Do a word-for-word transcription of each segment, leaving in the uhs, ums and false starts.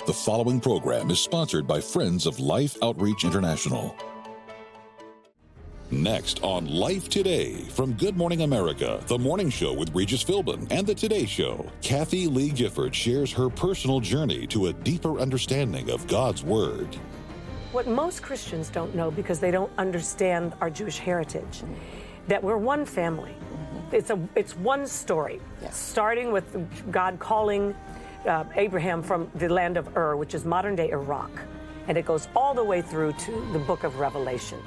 The following program is sponsored by Friends of Life Outreach International. Next on Life Today from Good Morning America, the morning show with Regis Philbin, and the Today Show, Kathy Lee Gifford shares her personal journey to a deeper understanding of God's Word. What most Christians don't know, because they don't understand our Jewish heritage, that we're one family. It's a it's one story, yes. Starting with God calling uh, Abraham from the land of Ur, which is modern-day Iraq, and it goes all the way through to the book of Revelation.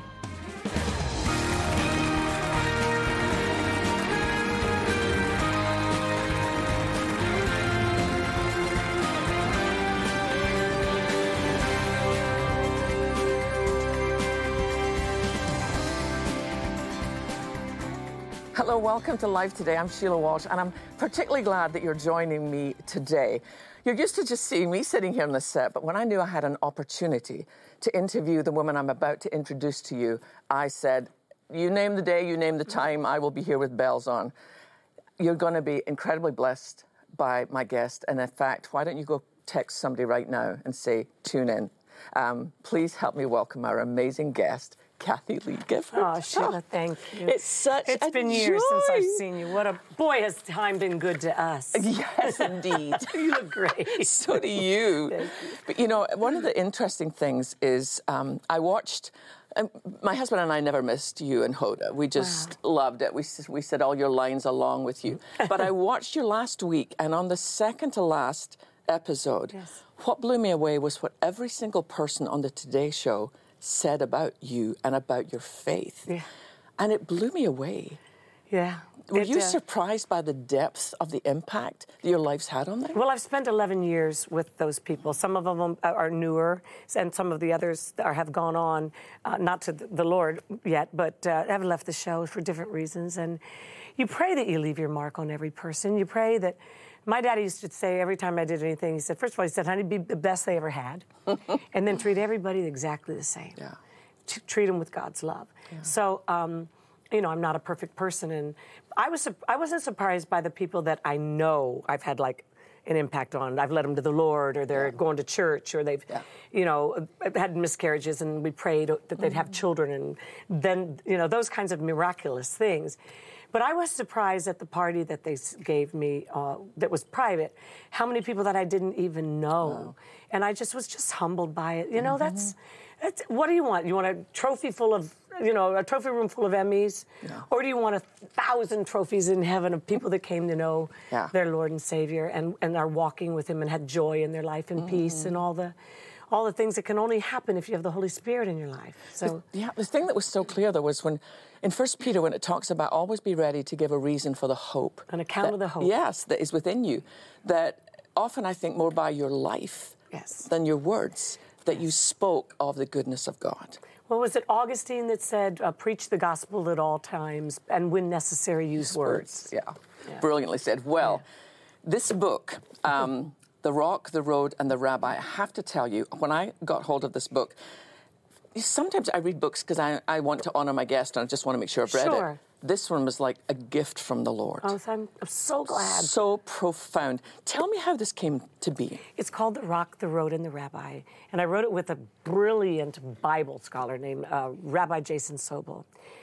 Hello, welcome to Life Today. I'm Sheila Walsh, and I'm particularly glad that you're joining me today. You're used to just seeing me sitting here on the set, but when I knew I had an opportunity to interview the woman I'm about to introduce to you, I said, you name the day, you name the time, I will be here with bells on. You're going to be incredibly blessed by my guest, and in fact, why don't you go text somebody right now and say, tune in. Um, please help me welcome our amazing guest, Kathy Lee Gifford. Oh, Sheila, thank you. It's such It's a been joy. years since I've seen you. What a boy, has time been good to us. Yes, indeed. You look great. So do you. Thank you. But you know, one of the interesting things is um, I watched. Um, my husband and I never missed you and Hoda. We just Wow. loved it. We we said all your lines along with you. But I watched you last week, and on the second to last episode, Yes. what blew me away was what every single person on the Today Show said about you and about your faith. Yeah. And it blew me away. Yeah. Were It, you uh, surprised by the depth of the impact that your life's had on them? Well, I've spent eleven years with those people. Some of them are newer, and some of the others are, have gone on, uh, not to the Lord yet, but uh, have left the show for different reasons. And you pray that you leave your mark on every person. You pray that. My daddy used to say every time I did anything, he said, first of all, he said, honey, be the best they ever had, and then treat everybody exactly the same. Yeah. T- treat them with God's love. Yeah. So, um, you know, I'm not a perfect person, and I was I wasn't surprised by the people that I know I've had like an impact on. I've led them to the Lord, or they're Yeah. going to church, or they've, Yeah. you know, had miscarriages, and we prayed that they'd have children, and then, you know, those kinds of miraculous things. But I was surprised at the party that they s- gave me uh, that was private, how many people that I didn't even know. Wow. And I just was just humbled by it. You know, that's, that's, what do you want? You want a trophy full of, you know, a trophy room full of Emmys? Yeah. Or do you want a thousand trophies in heaven of people that came to know Yeah. their Lord and Savior and, and are walking with Him and had joy in their life and peace and all the all the things that can only happen if you have the Holy Spirit in your life. So Yeah, the thing that was so clear, though, was when, in First Peter, when it talks about always be ready to give a reason for the hope. An account that- of the hope. Yes, that is within you. That often I think more by your life Yes. than your words, that you spoke of the goodness of God. Well, was it Augustine that said, uh, preach the gospel at all times and when necessary use words? Yeah. Yeah. Brilliantly said. Well, this book, um, The Rock, the Road, and the Rabbi, I have to tell you, when I got hold of this book, sometimes I read books because I, I want to honor my guest and I just want to make sure I've read Sure. it. This one was like a gift from the Lord. Oh, so I'm, I'm so glad. So profound. Tell me how this came to be. It's called The Rock, the Road, and the Rabbi. And I wrote it with a brilliant Bible scholar named uh, Rabbi Jason Sobel.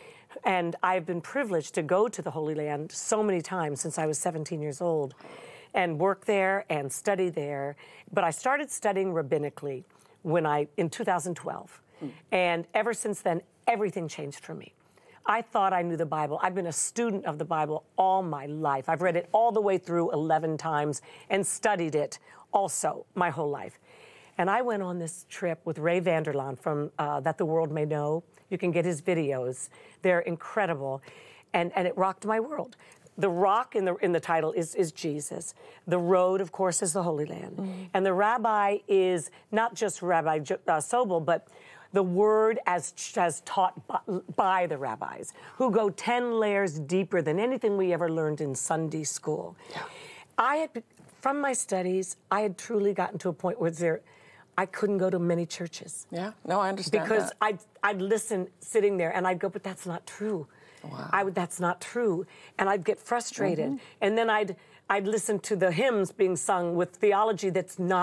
And I've been privileged to go to the Holy Land so many times since I was seventeen years old and work there and study there. But I started studying rabbinically when I, in two thousand twelve. Mm. And ever since then, everything changed for me. I thought I knew the Bible. I've been a student of the Bible all my life. I've read it all the way through eleven times and studied it also my whole life. And I went on this trip with Ray Vanderlaan from uh, That the World May Know. You can get his videos. They're incredible. And, and it rocked my world. The rock in the in the title is, is Jesus. The road, of course, is the Holy Land. Mm. And the rabbi is not just Rabbi uh, Sobel, but the word as, as taught by, by the rabbis, who go ten layers deeper than anything we ever learned in Sunday school. Yeah. I had, from my studies, I had truly gotten to a point where there, I couldn't go to many churches. Yeah, no, I understand Because that. I'd, I'd listen sitting there and I'd go, but that's not true. Wow. I would, that's not true. And I'd get frustrated. Mm-hmm. And then I'd, I'd listen to the hymns being sung with theology that's not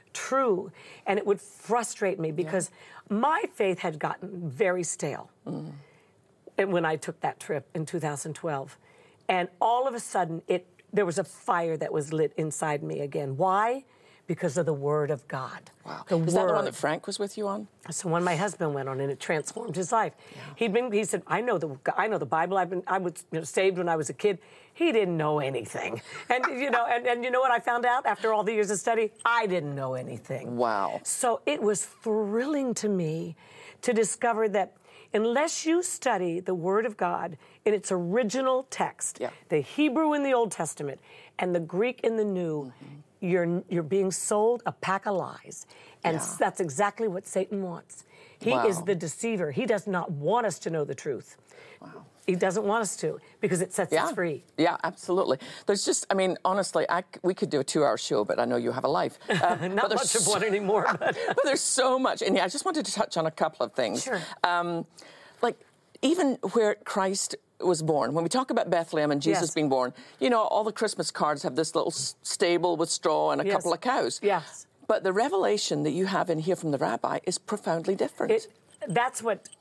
true. And it would frustrate me because yeah. my faith had gotten very stale mm. and when I took that trip in two thousand twelve. And all of a sudden, it there was a fire that was lit inside me again. Why? Because of the Word of God. Wow. The Is word. that the one that Frank was with you on? So when my husband went on, and it transformed his life. Yeah. He'd been, he said, I know the I know the Bible. I've been I was you know, saved when I was a kid. He didn't know anything. And you know, and, and you know what I found out after all the years of study? I didn't know anything. Wow. So it was thrilling to me to discover that unless you study the Word of God in its original text, yeah. the Hebrew in the Old Testament and the Greek in the New, mm-hmm. You're you're being sold a pack of lies. And yeah. that's exactly what Satan wants. He wow. is the deceiver. He does not want us to know the truth. Wow. He doesn't want us to because it sets yeah. us free. Yeah, absolutely. There's just, I mean, honestly, I, we could do a two-hour show, but I know you have a life. Um, not much of one anymore. But. but there's so much. And yeah, I just wanted to touch on a couple of things. Sure. Um, like, even where Christ was born. When we talk about Bethlehem and Jesus yes. being born, you know, all the Christmas cards have this little stable with straw and a yes. couple of cows. Yes. But the revelation that you have in here from the rabbi is profoundly different. It, that's what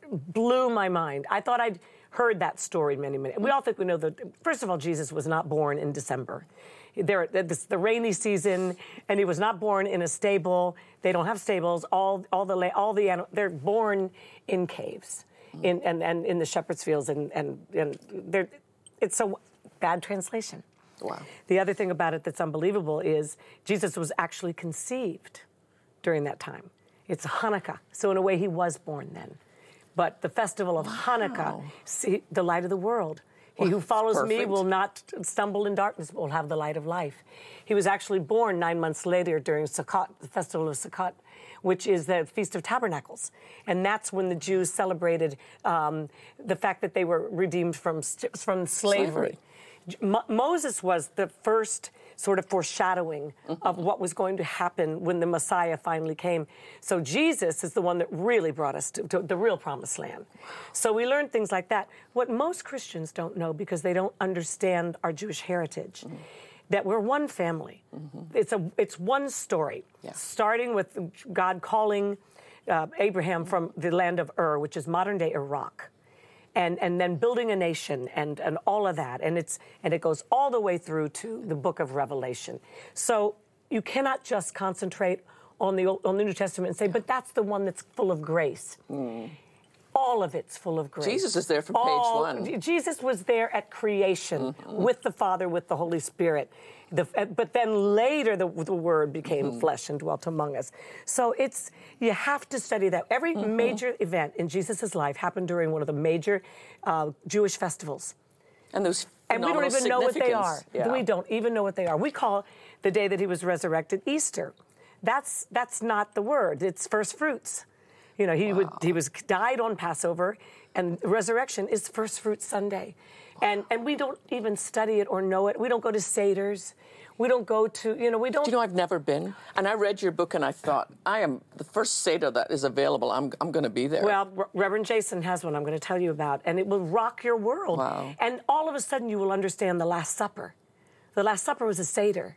blew my mind. I thought I'd heard that story many, many. We all think we know that. First of all, Jesus was not born in December. There, this, the rainy season, and he was not born in a stable. They don't have stables. All, all the, all the animals, they're born in caves. In, and, and in the shepherd's fields, and, and, and they're, it's a bad translation. Wow. The other thing about it that's unbelievable is Jesus was actually conceived during that time. It's Hanukkah, so in a way he was born then. But the festival of wow. Hanukkah, see, the light of the world. He well, who follows perfect. me will not stumble in darkness, but will have the light of life. He was actually born nine months later during Sukkot, the festival of Sukkot, which is the Feast of Tabernacles. And that's when the Jews celebrated um, the fact that they were redeemed from, from slavery. slavery. Mo- Moses was the first sort of foreshadowing mm-hmm. of what was going to happen when the Messiah finally came. So Jesus is the one that really brought us to, to the real promised land. So we learned things like that. What most Christians don't know, because they don't understand our Jewish heritage, mm-hmm. that we're one family. Mm-hmm. It's a it's one story, yeah. starting with God calling uh, Abraham from the land of Ur, which is modern-day Iraq, and and then building a nation and, and all of that. And it's and it goes all the way through to the book of Revelation. So you cannot just concentrate on the Old, on the New Testament and say, but that's the one that's full of grace. Mm. All of it's full of grace. Jesus is there from page all, one. Jesus was there at creation mm-hmm. with the Father, with the Holy Spirit. The, but then later the, the Word became mm-hmm. flesh and dwelt among us. So it's you have to study that. Every mm-hmm. major event in Jesus' life happened during one of the major uh, Jewish festivals. And those And we don't even know what they are. Yeah. We don't even know what they are. We call the day that he was resurrected Easter. That's that's not the word. It's first fruits. You know, he wow. would he was died on Passover, and resurrection is First Fruits Sunday. Wow. And and we don't even study it or know it. We don't go to Seder's. We don't go to, you know, we don't... Do you know, I've never been. And I read your book and I thought, I am, the first Seder that is available, I'm I'm going to be there. Well, Re- Reverend Jason has one I'm going to tell you about, and it will rock your world. Wow. And all of a sudden you will understand the Last Supper. The Last Supper was a Seder.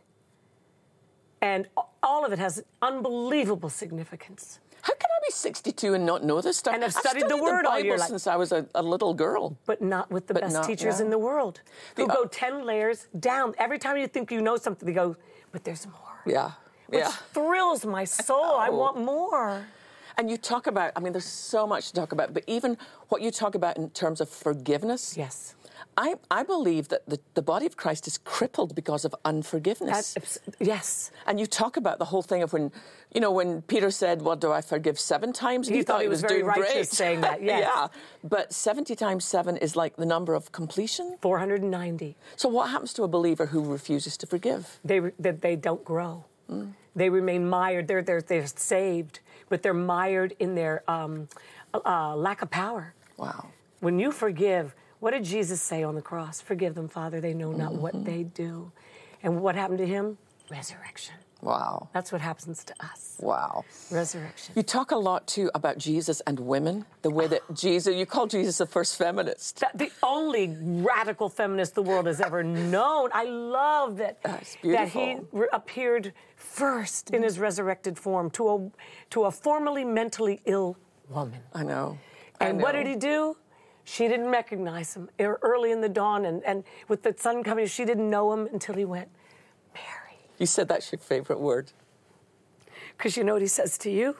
And all of it has unbelievable significance. How can I be sixty-two and not know this stuff? And I've studied, I've studied the Word the all your Bible life. since I was a, a little girl. But not with the but best not, teachers yeah. in the world, who the, go uh, ten layers down. Every time you think you know something, they go, but there's more. Yeah, Which yeah. thrills my soul. I want more. And you talk about, I mean, there's so much to talk about, but even what you talk about in terms of forgiveness. Yes. I, I believe that the, the body of Christ is crippled because of unforgiveness. That, yes. And you talk about the whole thing of when, you know, when Peter said, well, do I forgive seven times? He, he thought, thought he was, was very doing righteous great. saying that, yes. Yeah. But seventy times seven is like the number of completion? four hundred ninety. So what happens to a believer who refuses to forgive? They, they, they don't grow. Mm. They remain mired. They're, they're, they're saved, but they're mired in their um, uh, lack of power. Wow. When you forgive... What did Jesus say on the cross? Forgive them, Father, they know not mm-hmm. what they do. And what happened to him? Resurrection. Wow. That's what happens to us. Wow. Resurrection. You talk a lot, too, about Jesus and women, the way that Jesus, you call Jesus the first feminist. That, the only radical feminist the world has ever known. I love that, That's that he beautiful. re- appeared first in his resurrected form to a, to a formerly mentally ill woman. I know. I And what know. did he do? She didn't recognize him E- early in the dawn, and, and with the sun coming, she didn't know him until he went, Mary. You said that's your favorite word. Because you know what he says to you?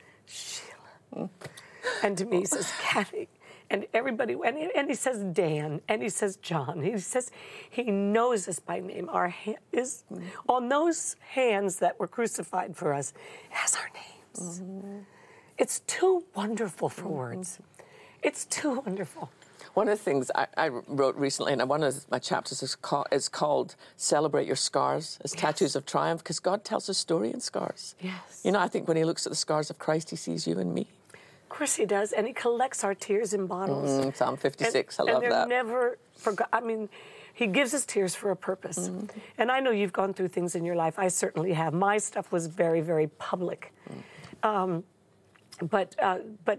Sheila. And to me, he says, Kathy. And everybody, and he, and he says Dan, and he says John. He says, he knows us by name. Our hand is on those hands that were crucified for us, has our names. Mm-hmm. It's too wonderful for mm-hmm. words. It's too wonderful. One of the things I, I wrote recently, and one of my chapters is, call, is called Celebrate Your Scars as yes. Tattoos of Triumph, because God tells a story in scars. Yes. You know, I think when he looks at the scars of Christ, he sees you and me. Of course he does, and he collects our tears in bottles. Mm, Psalm fifty-six, and, I love and they're that. never forgot. I mean, he gives us tears for a purpose. Mm-hmm. And I know you've gone through things in your life. I certainly have. My stuff was very, very public. Mm-hmm. Um, but, uh, but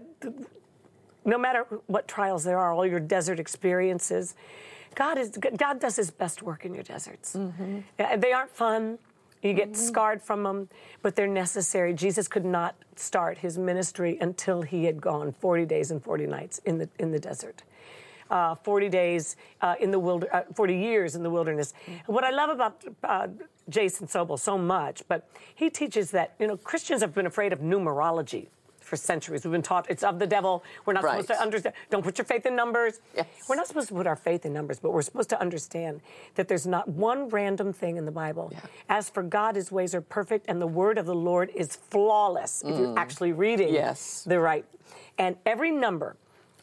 no matter what trials there are, all your desert experiences, God is God does his best work in your deserts. Mm-hmm. They aren't fun. You get mm-hmm. scarred from them, but they're necessary. Jesus could not start his ministry until he had gone forty days and forty nights in the in the desert. Uh, forty days uh, in the wilder, uh, forty years in the wilderness. Mm-hmm. What I love about uh, Jason Sobel so much, but he teaches that, you know, Christians have been afraid of numerology for centuries. We've been taught it's of the devil. We're not right. supposed to understand. Don't put your faith in numbers. Yes. We're not supposed to put our faith in numbers, but we're supposed to understand that there's not one random thing in the Bible. Yeah. As for God, his ways are perfect, and the word of the Lord is flawless, mm. if you're actually reading yes. the right. And every number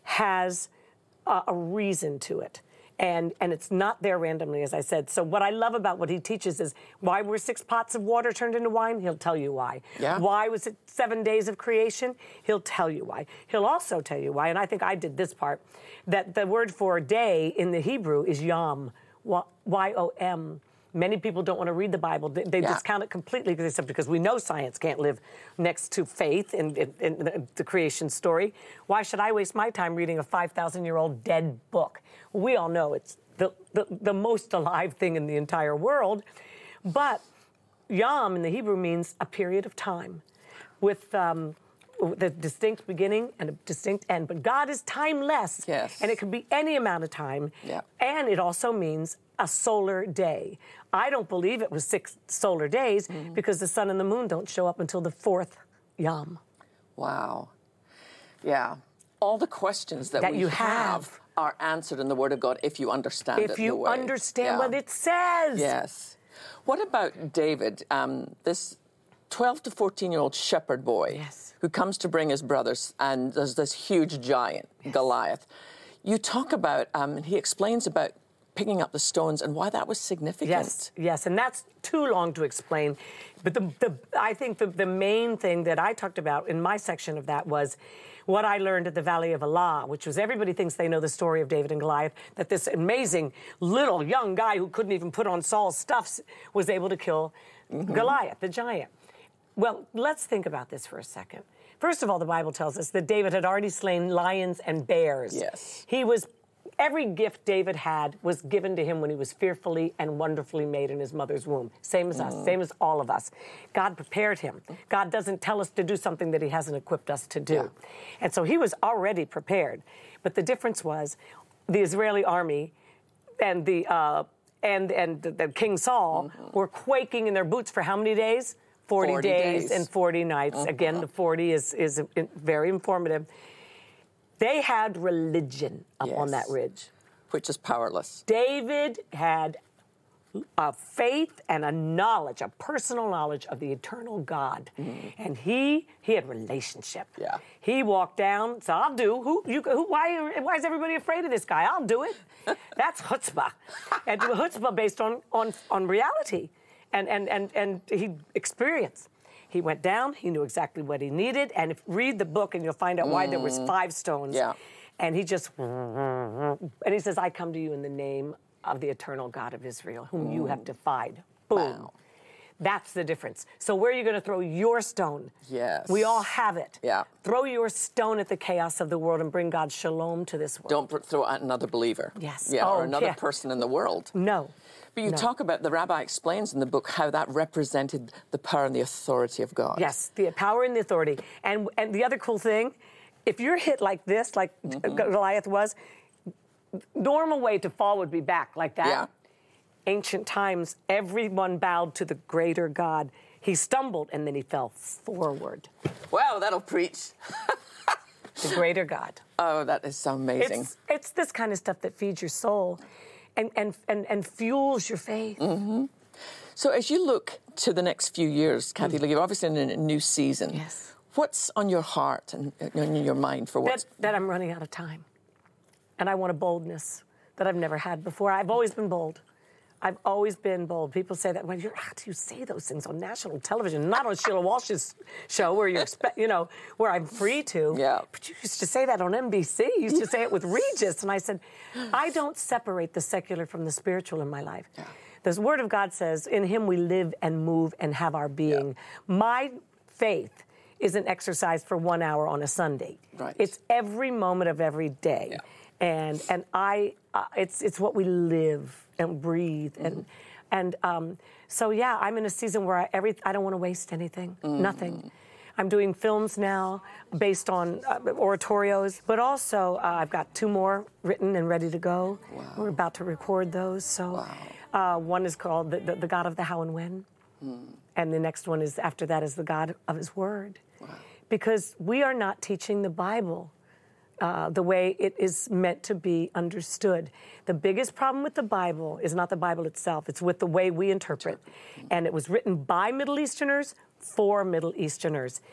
has uh, a reason to it. And, and it's not there randomly, as I said. So what I love about what he teaches is why were six pots of water turned into wine? He'll tell you why. Yeah. Why was it seven days of creation? He'll tell you why. He'll also tell you why, and I think I did this part, that the word for day in the Hebrew is yom, Y O M. Many people don't want to read the Bible. They, they yeah. discount it completely because they said, because we know science can't live next to faith in, in, in the, the creation story. Why should I waste my time reading a five thousand year old dead book? We all know it's the, the, the most alive thing in the entire world. But Yom in the Hebrew means a period of time with um, the distinct beginning and a distinct end. But God is timeless. Yes. And it can be any amount of time. Yeah. And it also means a solar day. I don't believe it was six solar days mm-hmm. because the sun and the moon don't show up until the fourth Yom. Wow. Yeah. All the questions that, that we you have, have are answered in the Word of God if you understand if it. If you the way. understand yeah. what it says. Yes. What about David, um, this twelve to fourteen year old shepherd boy yes. who comes to bring his brothers, and there's this huge giant, yes. Goliath. You talk about, um, and he explains about picking up the stones and why that was significant. Yes, yes, and that's too long to explain. But the, the I think the, the main thing that I talked about in my section of that was what I learned at the Valley of Elah, which was everybody thinks they know the story of David and Goliath, that this amazing little young guy who couldn't even put on Saul's stuffs was able to kill mm-hmm. Goliath, the giant. Well, let's think about this for a second. First of all, the Bible tells us that David had already slain lions and bears. Yes. He was Every gift David had was given to him when he was fearfully and wonderfully made in his mother's womb. Same as mm. us, same as all of us. God prepared him. God doesn't tell us to do something that he hasn't equipped us to do. Yeah. And so he was already prepared. But the difference was the Israeli army and the uh, and and the, the King Saul mm-hmm. were quaking in their boots for how many days? forty, forty days, days and forty nights. Mm-hmm. Again, the forty is, is very informative. They had religion up yes. on that ridge. Which is powerless. David had a faith and a knowledge, a personal knowledge of the eternal God. Mm-hmm. And he he had relationship. Yeah. He walked down, so I'll do. Who you who why why is everybody afraid of this guy? I'll do it. That's chutzpah. And chutzpah based on on on reality and and and and he experienced. He went down, he knew exactly what he needed, and if read the book and you'll find out why mm. there was five stones. Yeah. And he just, and he says, I come to you in the name of the eternal God of Israel, whom mm. you have defied. Boom. Wow. That's the difference. So where are you going to throw your stone? Yes. We all have it. Yeah. Throw your stone at the chaos of the world and bring God's shalom to this world. Don't pr- throw it at another believer. Yes. Yeah, Oh, or another yeah. person in the world. No. But you No. talk about, the rabbi explains in the book how that represented the power and the authority of God. Yes, the power and the authority. And and the other cool thing, if you're hit like this, like Mm-hmm. Goliath was, normal way to fall would be back like that. Yeah. Ancient times, everyone bowed to the greater God. He stumbled and then he fell forward. Wow, that'll preach. The greater God. Oh, that is so amazing. It's, it's this kind of stuff that feeds your soul and, and, and, and fuels your faith. Mm-hmm. So as you look to the next few years, Kathy, mm. you're obviously in a new season. Yes. What's on your heart and in your mind for what's... That, that I'm running out of time. And I want a boldness that I've never had before. I've always been bold. I've always been bold. People say that, well, you're, how do you say those things on national television? Not on Sheila Walsh's show where you're, you know, where I'm free to. Yeah. But you used to say that on N B C. You used to say it with Regis. And I said, I don't separate the secular from the spiritual in my life. Yeah. The Word of God says, in Him we live and move and have our being. Yeah. My faith isn't exercised for one hour on a Sunday. Right. It's every moment of every day. Yeah. And and I, uh, it's it's what we live and breathe, and mm-hmm. and um, so yeah, I'm in a season where I every I don't want to waste anything, mm-hmm. nothing. I'm doing films now based on uh, oratorios, but also uh, I've got two more written and ready to go. Wow. We're about to record those. So wow. uh, one is called the, the, the God of the How and When, mm. and the next one is after that is the God of His Word, wow. because we are not teaching the Bible Uh, the way it is meant to be understood. The biggest problem with the Bible is not the Bible itself, it's with the way we interpret. And it was written by Middle Easterners for Middle Easterners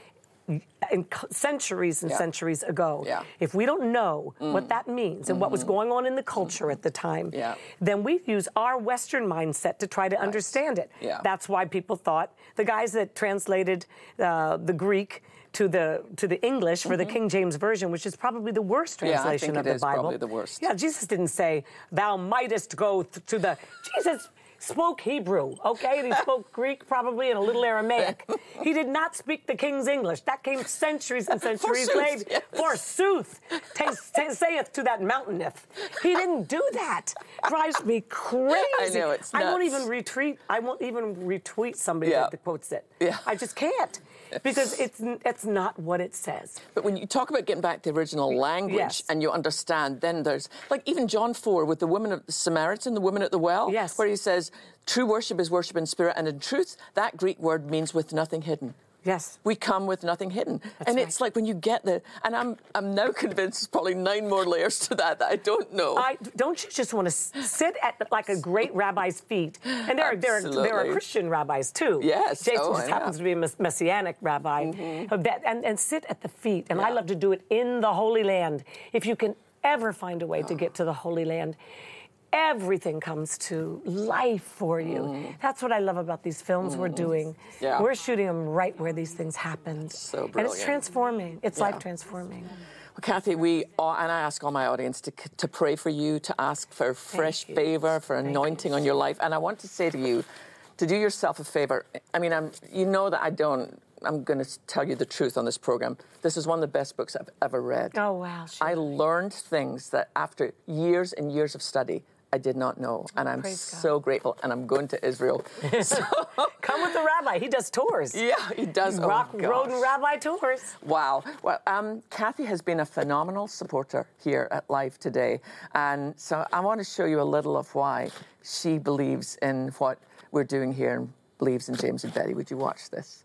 in centuries and yeah. centuries ago. Yeah. If we don't know mm. what that means and mm-hmm. what was going on in the culture mm-hmm. at the time, yeah. then we use our Western mindset to try to right. understand it. Yeah. That's why people thought, the guys that translated uh, the Greek to the to the English for mm-hmm. the King James Version, which is probably the worst translation yeah, I think of it the is Bible. Probably the worst. Yeah, Jesus didn't say, "Thou mightest go th- to the." Jesus spoke Hebrew, okay, and he spoke Greek, probably, and a little Aramaic. He did not speak the King's English. That came centuries and centuries later. Yes. Forsooth, t- t- saith to that mountaineth. He didn't do that. Drives me crazy. I know, it's nuts. I won't even retweet. I won't even retweet somebody yeah. that quotes it. Yeah. I just can't. Because it's it's not what it says. But when you talk about getting back to the original language yes. and you understand, then there's, like even John four with the woman of the Samaritan, the woman at the well, yes. where he says, true worship is worship in spirit, and in truth, that Greek word means with nothing hidden. Yes. We come with nothing hidden. That's and right. it's like when you get the, and I'm I'm now convinced there's probably nine more layers to that that I don't know. I, don't you just want to sit at like a great rabbi's feet? And there are, there are, there are Christian rabbis too. Yes. Jason oh, just yeah. happens to be a messianic rabbi. Mm-hmm. Of that, and, and sit at the feet. And yeah. I love to do it in the Holy Land. If you can ever find a way oh. to get to the Holy Land, everything comes to life for you. Mm. That's what I love about these films mm. we're doing. Yeah. We're shooting them right where these things happened. So brilliant. And it's transforming. It's yeah. life transforming. Well, Kathy, we all, and I ask all my audience to to pray for you, to ask for fresh favor, for anointing on your life. And I want to say to you, to do yourself a favor. I mean, I'm, you know that I don't. I'm going to tell you the truth on this program. This is one of the best books I've ever read. Oh, wow. Sure. I learned things that after years and years of study, I did not know, and I'm Praise so God. grateful, and I'm going to Israel. So, come with the rabbi. He does tours. Yeah, he does. Rock, oh, road, and rabbi tours. Wow. Well, um, Kathy has been a phenomenal supporter here at Live today, and so I want to show you a little of why she believes in what we're doing here and believes in James and Betty. Would you watch this?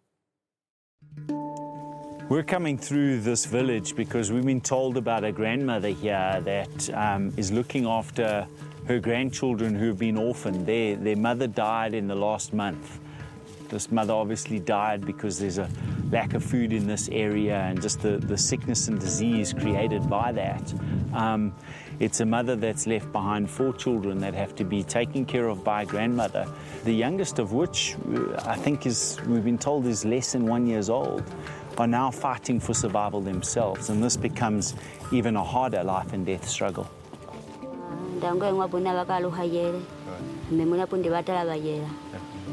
We're coming through this village because we've been told about a grandmother here that um, is looking after her grandchildren who have been orphaned. Their, their mother died in the last month. This mother obviously died because there's a lack of food in this area and just the, the sickness and disease created by that. Um, it's a mother that's left behind four children that have to be taken care of by a grandmother, the youngest of which I think is, we've been told, is less than one years old, are now fighting for survival themselves, and this becomes even a harder life and death struggle.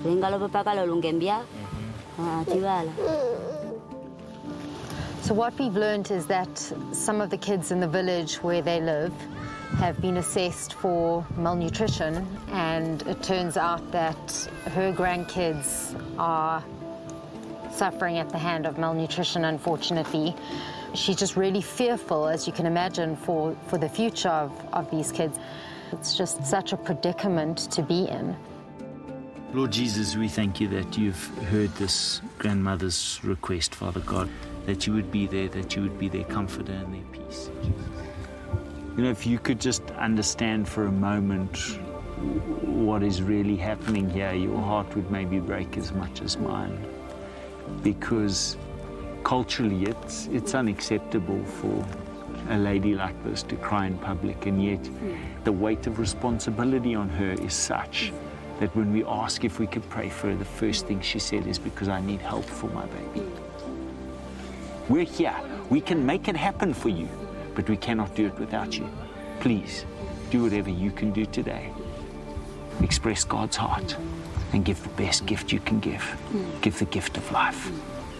So what we've learned is that some of the kids in the village where they live have been assessed for malnutrition, and it turns out that her grandkids are suffering at the hand of malnutrition, unfortunately. She's just really fearful, as you can imagine, for, for the future of, of these kids. It's just such a predicament to be in. Lord Jesus, we thank you that you've heard this grandmother's request, Father God, that you would be there, that you would be their comforter and their peace. You know, if you could just understand for a moment what is really happening here, your heart would maybe break as much as mine. Because culturally, it's, it's unacceptable for a lady like this to cry in public, and yet the weight of responsibility on her is such that when we ask if we could pray for her, the first thing she said is, because I need help for my baby. We're here. We can make it happen for you, but we cannot do it without you. Please, do whatever you can do today. Express God's heart and give the best gift you can give. Give the gift of life.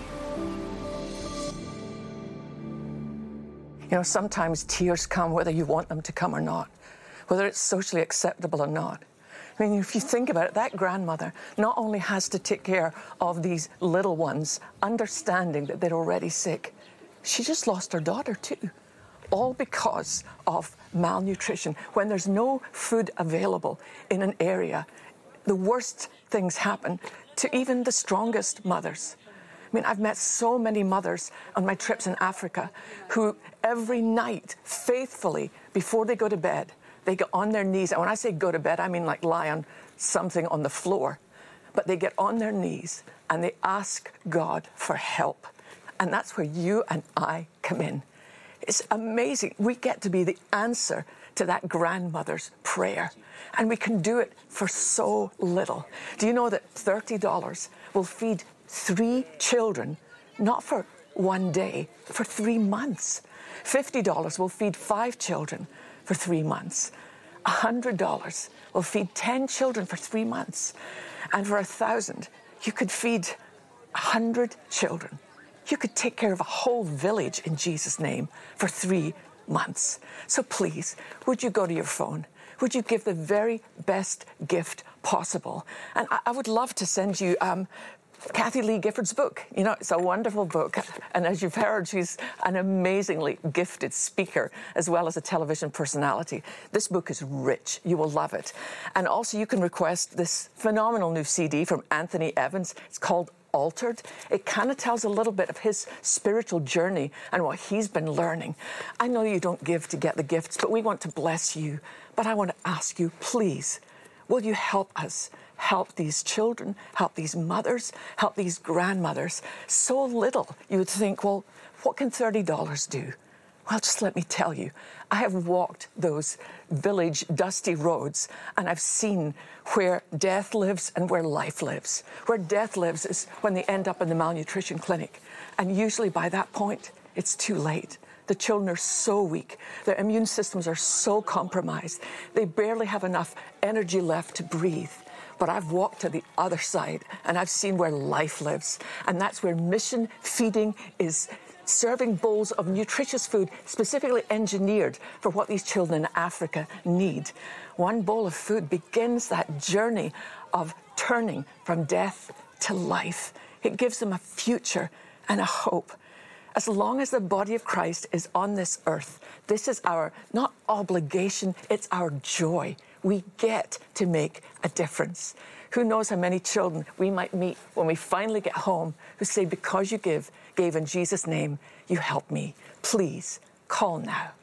You know, sometimes tears come whether you want them to come or not, whether it's socially acceptable or not. I mean, if you think about it, that grandmother not only has to take care of these little ones, understanding that they're already sick, she just lost her daughter too, all because of malnutrition. When there's no food available in an area, the worst things happen to even the strongest mothers. I mean, I've met so many mothers on my trips in Africa who every night, faithfully, before they go to bed, they get on their knees. And when I say go to bed, I mean like lie on something on the floor. But they get on their knees and they ask God for help. And that's where you and I come in. It's amazing. We get to be the answer to that grandmother's prayer. And we can do it for so little. Do you know that thirty dollars will feed three children, not for one day, for three months? fifty dollars will feed five children for three months. one hundred dollars will feed ten children for three months. And for a thousand, you could feed one hundred children. You could take care of a whole village in Jesus' name for three months. So please, would you go to your phone? Would you give the very best gift possible? And I, I would love to send you um, Kathy Lee Gifford's book. You know, it's a wonderful book. And as you've heard, she's an amazingly gifted speaker as well as a television personality. This book is rich. You will love it. And also you can request this phenomenal new C D from Anthony Evans. It's called Altered. It kind of tells a little bit of his spiritual journey and what he's been learning. I know you don't give to get the gifts, but we want to bless you. But I want to ask you, please, will you help us? Help these children, help these mothers, help these grandmothers. So little, you would think, well, what can thirty dollars do? Well, just let me tell you, I have walked those village dusty roads and I've seen where death lives and where life lives. Where death lives is when they end up in the malnutrition clinic. And usually by that point, it's too late. The children are so weak. Their immune systems are so compromised. They barely have enough energy left to breathe. But I've walked to the other side and I've seen where life lives. And that's where mission feeding is serving bowls of nutritious food specifically engineered for what these children in Africa need. One bowl of food begins that journey of turning from death to life. It gives them a future and a hope. As long as the body of Christ is on this earth, this is our, not obligation, it's our joy. We get to make a difference. Who knows how many children we might meet when we finally get home who say, because you give, gave in Jesus' name, you help me. Please, call now.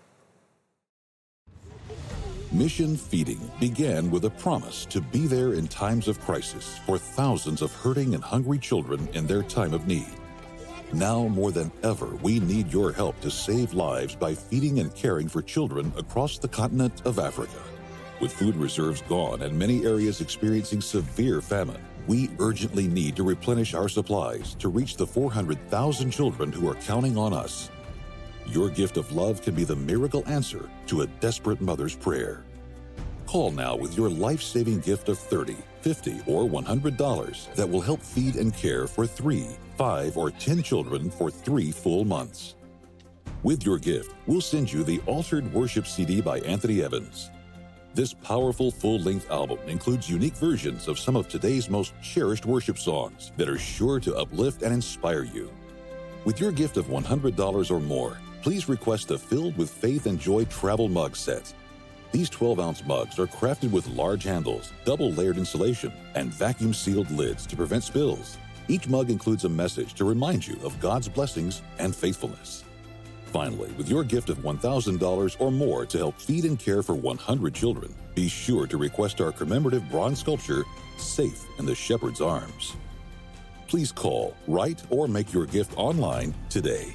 Mission Feeding began with a promise to be there in times of crisis for thousands of hurting and hungry children in their time of need. Now more than ever, we need your help to save lives by feeding and caring for children across the continent of Africa. With food reserves gone and many areas experiencing severe famine, we urgently need to replenish our supplies to reach the four hundred thousand children who are counting on us. Your gift of love can be the miracle answer to a desperate mother's prayer. Call now with your life-saving gift of thirty dollars, fifty dollars or one hundred dollars that will help feed and care for three, five, or ten children for three full months. With your gift, we'll send you the Altered Worship C D by Anthony Evans. This powerful full-length album includes unique versions of some of today's most cherished worship songs that are sure to uplift and inspire you. With your gift of one hundred dollars or more, please request a Filled with Faith and Joy travel mug set. These twelve-ounce mugs are crafted with large handles, double-layered insulation, and vacuum-sealed lids to prevent spills. Each mug includes a message to remind you of God's blessings and faithfulness. Finally, with your gift of one thousand dollars or more to help feed and care for one hundred children, be sure to request our commemorative bronze sculpture, Safe in the Shepherd's Arms. Please call, write, or make your gift online today.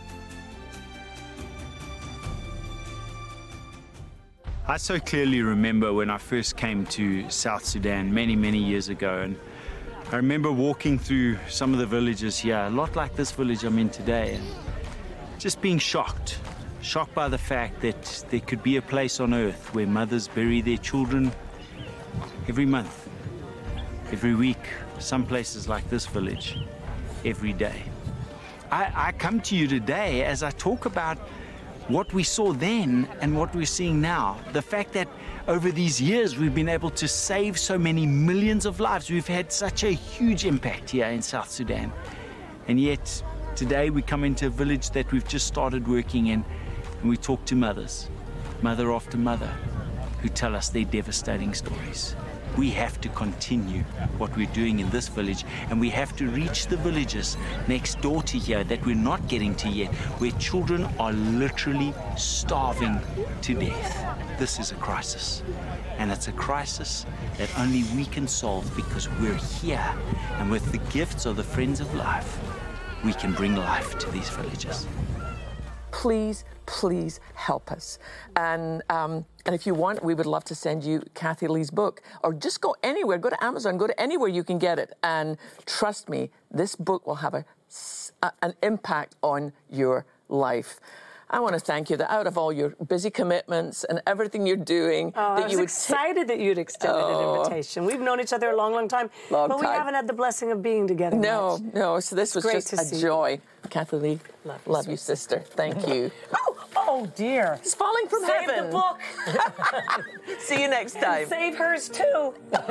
I so clearly remember when I first came to South Sudan many, many years ago, and I remember walking through some of the villages here, a lot like this village I'm in today, and just being shocked, shocked by the fact that there could be a place on earth where mothers bury their children every month, every week, some places like this village, every day. I, I come to you today as I talk about what we saw then and what we're seeing now. The fact that over these years we've been able to save so many millions of lives. We've had such a huge impact here in South Sudan. And yet today we come into a village that we've just started working in, and we talk to mothers, mother after mother, who tell us their devastating stories. We have to continue what we're doing in this village, and we have to reach the villages next door to here that we're not getting to yet, where children are literally starving to death. This is a crisis, and it's a crisis that only we can solve because we're here, and with the gifts of the Friends of Life, we can bring life to these villages. Please, please help us. And um, and if you want, we would love to send you Kathy Lee's book, or just go anywhere, go to Amazon, go to anywhere you can get it. And trust me, this book will have a, a, an impact on your life. I want to thank you that out of all your busy commitments and everything you're doing, oh, that I was you would excited that you'd extended oh. an invitation. We've known each other a long, long time, long but we time. haven't had the blessing of being together No, much. no. So this was Great just to a see joy. You. Kathy Lee, love, love you, sister. Thank you. Oh, oh dear. It's falling from Save heaven. the book. See you next time. And save hers too.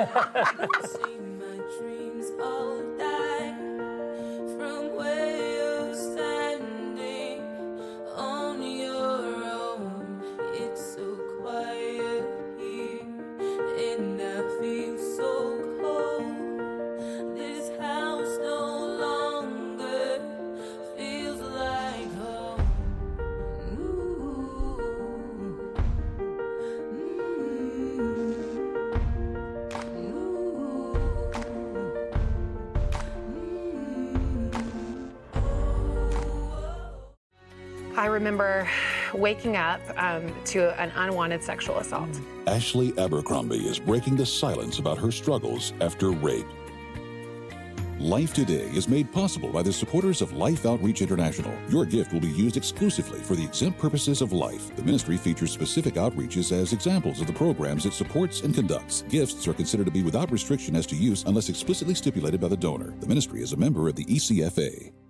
I remember waking up um, to an unwanted sexual assault. Ashley Abercrombie is breaking the silence about her struggles after rape. Life Today is made possible by the supporters of Life Outreach International. Your gift will be used exclusively for the exempt purposes of life. The ministry features specific outreaches as examples of the programs it supports and conducts. Gifts are considered to be without restriction as to use unless explicitly stipulated by the donor. The ministry is a member of the E C F A.